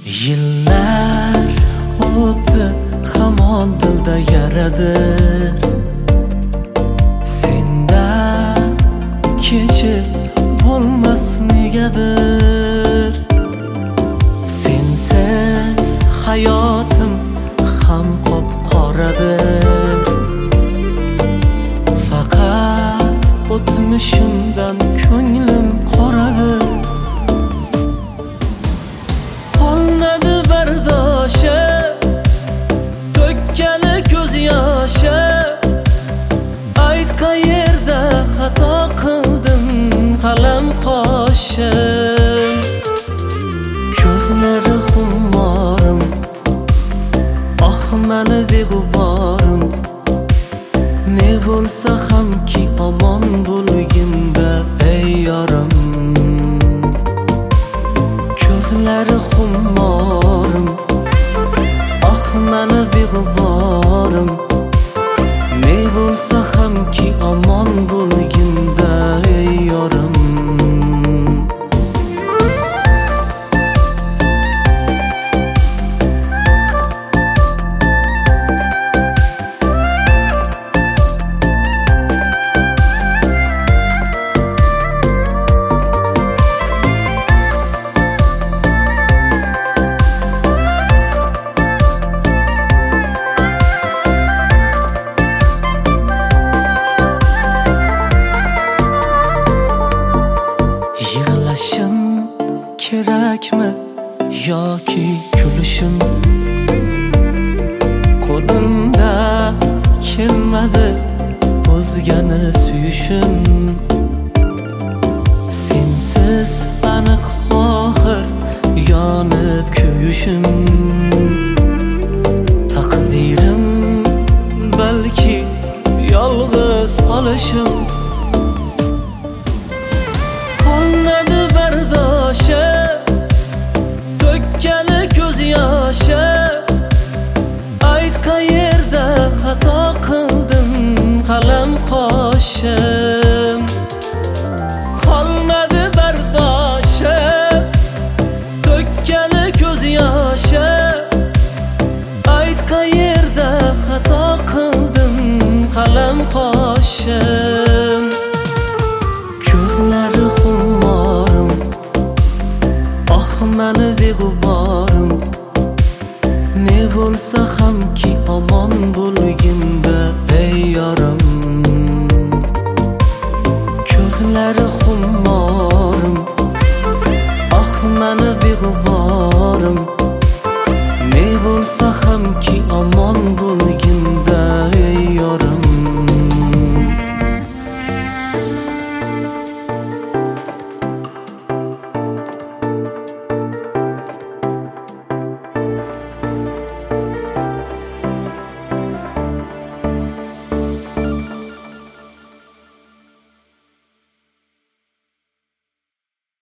Yillar o'tdi, hamon dilda yaradir. Sendan kechib bo'lmas negadir. Sensiz hayotim ham qop-qoradir. Faqat o'tmishimdan ko'nglim qoradir. Qolmadi bardoshi, to'kkani ko'z yoshi. Ayt qayerda xato qildim, qalam qoshim. Ko'zlari xummorim, oh mani beg'uborim. Ne bo'lsa hamki omon bo'lgin-da ey yorim. Ko'zlari xummorim, oh mani beg'uborim. Ne bo'lsa hamki omon bo'lgin-da ey yorim. Yig'lashim kerakmi yoki kulishim? Qo'limdan kelmadi o'zgani suyishim. Sensiz aniq oxir yonib kuyishim. Taqdirim balki yolg'iz qolishim. Qolmadi bardoshi, to'kkani ko'z yoshi. Ayt qayerda xato qildim, qalam qoshim. Qolmadi bardoshi, to'kkani ko'z yoshi. Ayt qayerda xato qildim, qalam qoshim. Ko'zlari xummorim, oh mani beg'uborim. Ne bo'lsa hamki omon bo'lgin-da ey yorim. Ko'zlari xummorim, oh mani beg'uborim. Ne bo'lsa hamki omon bo'lgin-da ey